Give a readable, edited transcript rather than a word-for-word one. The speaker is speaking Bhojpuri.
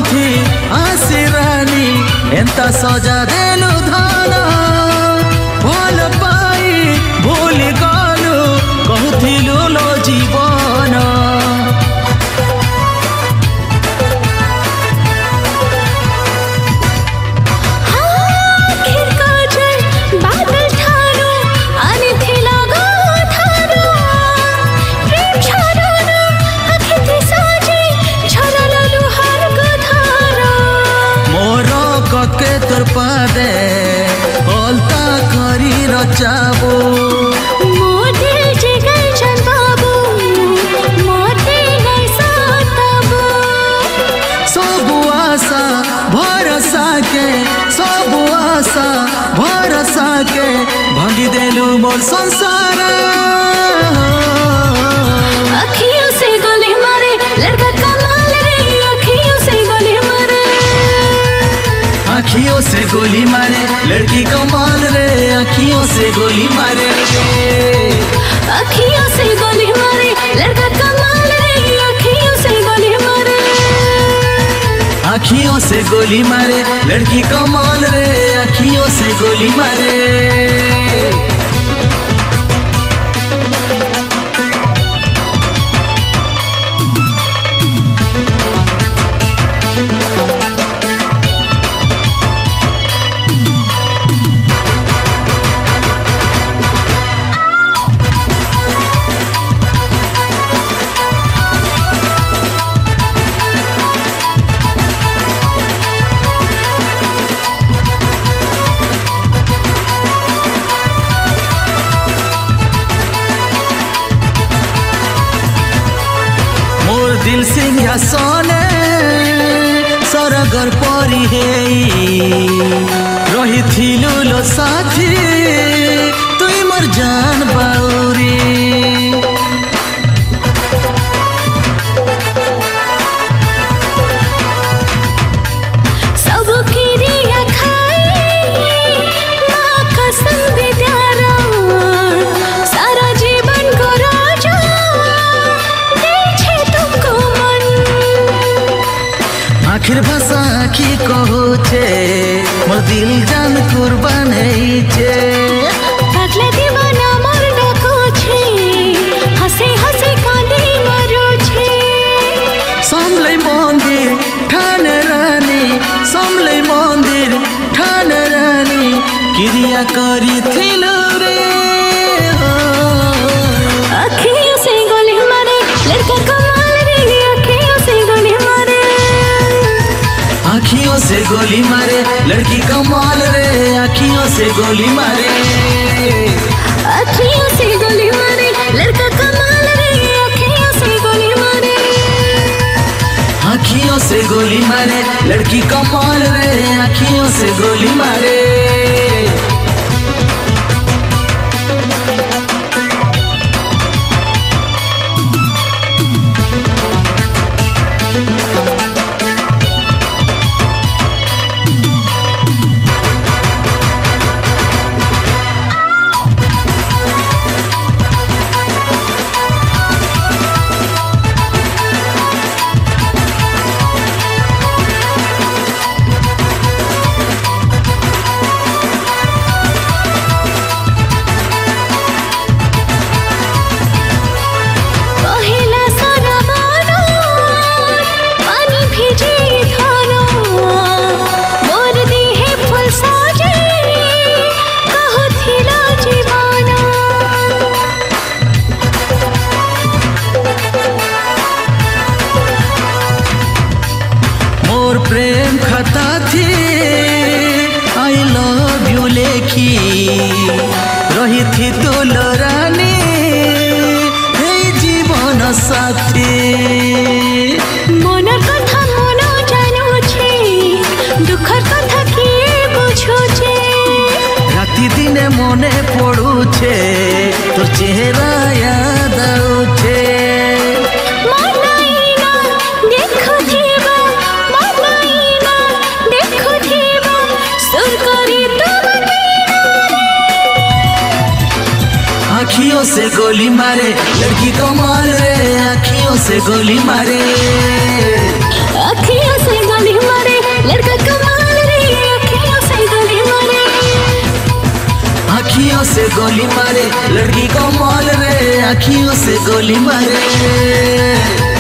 गुंथी आसी रानी एंता सजा देलु धाना भल पाई भूली गलु कहथिलु लो जीवन तोर पादे बोलता करी रचाबो मोटे जिगर चंदाबो मोटे नहीं साताबो सब आशा भरोसा के सब आशा भरोसा के भांगी देलु मोर संसार अखियों से गोली मारे लड़का कमाल रे अखियों से गोली मारे अखियों से गोली मारे लड़की कमाल रे अखियों से गोली मारे अखियों से गोली मारे लड़का कमाल रे अखियों से गोली मारे अखियों से गोली मारे लड़की कमाल रे अखियों से गोली मारे दिल सिंहासने सरगर परी रही थिलु लो साथी तुई मोर जान बाउरी सब किरिया खाई माँ कसम भी प्यारा सारा जीवन को राजा आखिर भाषा की कहू छे मोर दिल जान कुर्बान छे पगले दीवाना मोर डाको छे हंसे हंसे कांदी मरो छे समले मंदिर ठान रानी समले मंदिर ठान रानी क्रिया करी थिलु रे अखियों से गोली मारे लड़का कमाल रे अखियों से गोली मारे अखियों से गोली मारे लड़की कमाल रे अखियों से गोली मारे अखियों से गोली मारे लड़का कमाल रे अखियों से गोली मारे अखियों से गोली मारे लड़की कमाल रे अखियों से गोली मारे प्रेम खता थी आई लव यू लेखी रही थी तो रानी हे जीवन साथी मनर कथा मन जानु छे दुखर कथा के बुझो छे राति दिने मने पड़ू छे तो चेहरा याद आउछे अखियों से गोली मारे लड़की कमाल रे अखियों से गोली मारे अखियों से गोली से गोली मारे, लड़की को मॉल रे आँखियों से गोली मारे।